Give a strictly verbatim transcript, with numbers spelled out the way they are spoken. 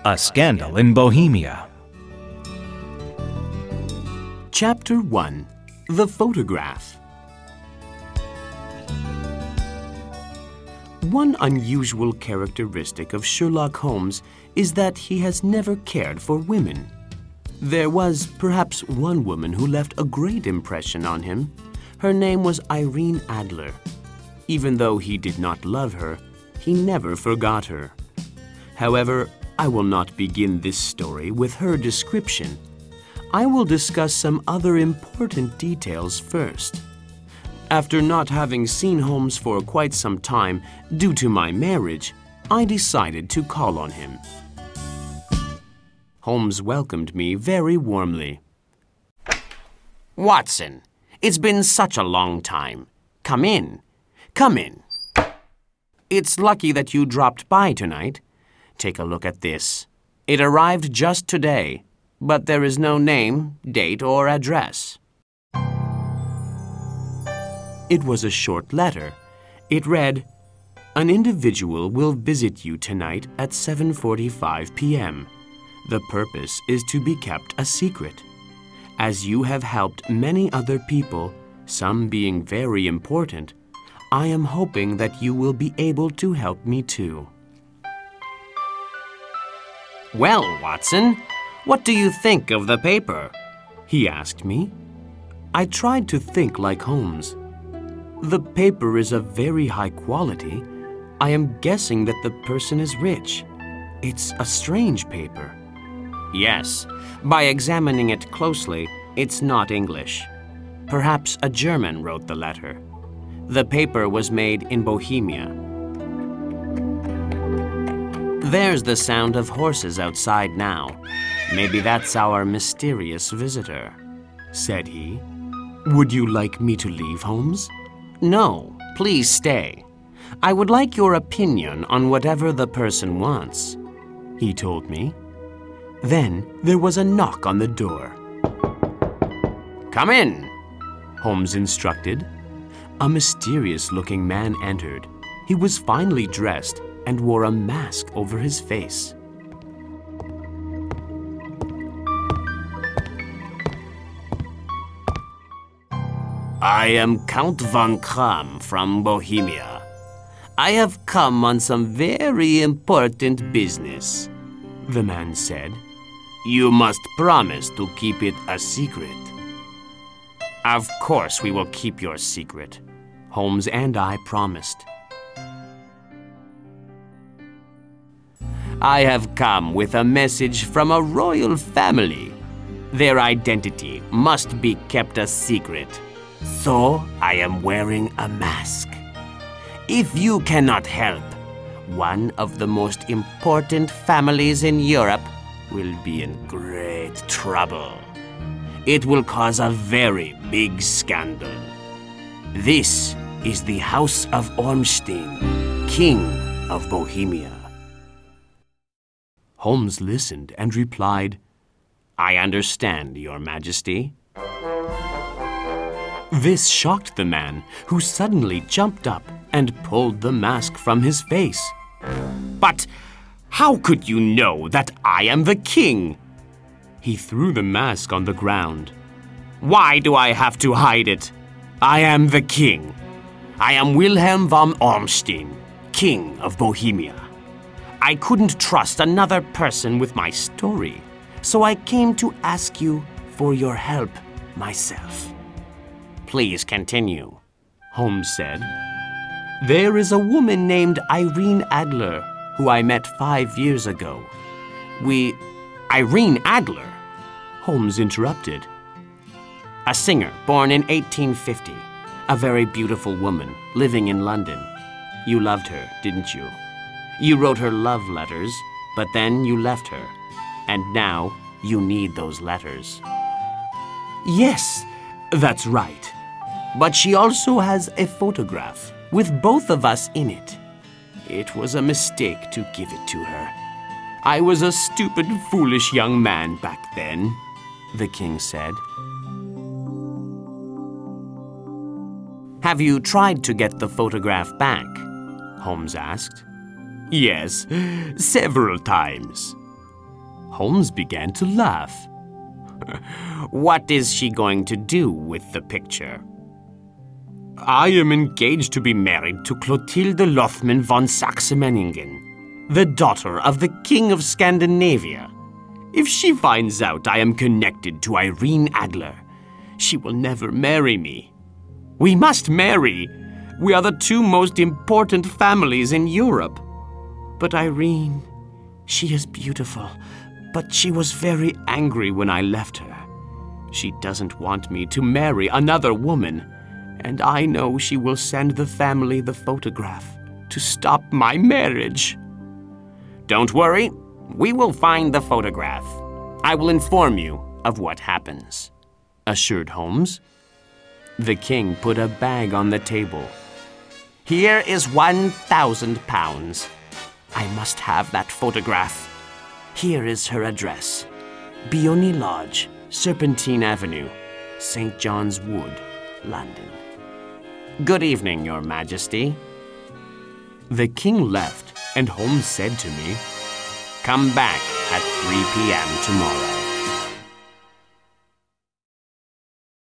A Scandal in Bohemia. Chapter one. The Photograph. One unusual characteristic of Sherlock Holmes is that he has never cared for women. There was perhaps one woman who left a great impression on him. Her name was Irene Adler. Even though he did not love her, he never forgot her. However, I will not begin this story with her description. I will discuss some other important details first. After not having seen Holmes for quite some time due to my marriage, I decided to call on him. Holmes welcomed me very warmly. "Watson, it's been such a long time. Come in. Come in. It's lucky that you dropped by tonight. Take a look at this. It arrived just today, but there is no name, date, or address." It was a short letter. It read, "An individual will visit you tonight at seven forty-five p m The purpose is to be kept a secret. As you have helped many other people, some being very important, I am hoping that you will be able to help me too." "Well, Watson, what do you think of the paper?" he asked me. I tried to think like Holmes. "The paper is of very high quality. I am guessing that the person is rich. It's a strange paper." "Yes, by examining it closely, it's not English. Perhaps a German wrote the letter. The paper was made in Bohemia." "There's the sound of horses outside now. Maybe that's our mysterious visitor," said he. "Would you like me to leave, Holmes?" "No, please stay. I would like your opinion on whatever the person wants," he told me. Then there was a knock on the door. "Come in," Holmes instructed. A mysterious-looking man entered. He was finely dressed and wore a mask over his face. "I am Count von Kramm from Bohemia. I have come on some very important business," the man said. "You must promise to keep it a secret." "Of course we will keep your secret," Holmes and I promised. "I have come with a message from a royal family. Their identity must be kept a secret, so I am wearing a mask. If you cannot help, one of the most important families in Europe will be in great trouble. It will cause a very big scandal. This is the House of Ormstein, King of Bohemia." Holmes listened and replied, "I understand, Your Majesty." This shocked the man, who suddenly jumped up and pulled the mask from his face. "But how could you know that I am the king?" He threw the mask on the ground. "Why do I have to hide it? I am the king. I am Wilhelm von Ormstein, King of Bohemia. I couldn't trust another person with my story, so I came to ask you for your help myself." "Please continue," Holmes said. "There is a woman named Irene Adler who I met five years ago. We..." "Irene Adler?" Holmes interrupted. "A singer born in eighteen fifty. A very beautiful woman living in London. You loved her, didn't you? You wrote her love letters, but then you left her. And now you need those letters." "Yes, that's right. But she also has a photograph with both of us in it. It was a mistake to give it to her. I was a stupid, foolish young man back then," the king said. "Have you tried to get the photograph back?" Holmes asked. "Yes, several times," Holmes began to laugh. What is she going to do with the picture? I am engaged to be married to Clotilde Lothman von Saxe-Meiningen, the daughter of the King of Scandinavia. If she finds out I am connected to Irene Adler, she will never marry me. We must marry. We are the two most important families in Europe. But Irene, she is beautiful, but she was very angry when I left her. She doesn't want me to marry another woman, and I know she will send the family the photograph to stop my marriage. Don't worry, we will find the photograph. I will inform you of what happens, assured Holmes. The king put a bag on the table. Here is one thousand pounds. I must have that photograph. Here is her address. Beoni Lodge, Serpentine Avenue, Saint John's Wood, London. Good evening, Your Majesty. The king left, and Holmes said to me, "Come back at three p m tomorrow."